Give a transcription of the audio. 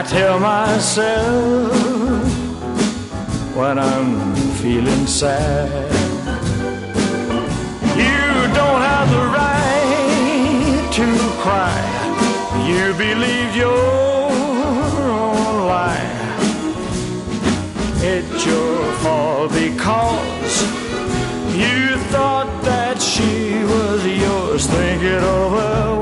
I tell myself when I'm feeling sad, you don't have the right to cry. You believed your own lie. It's your fault because you thought that she was yours. Think it over.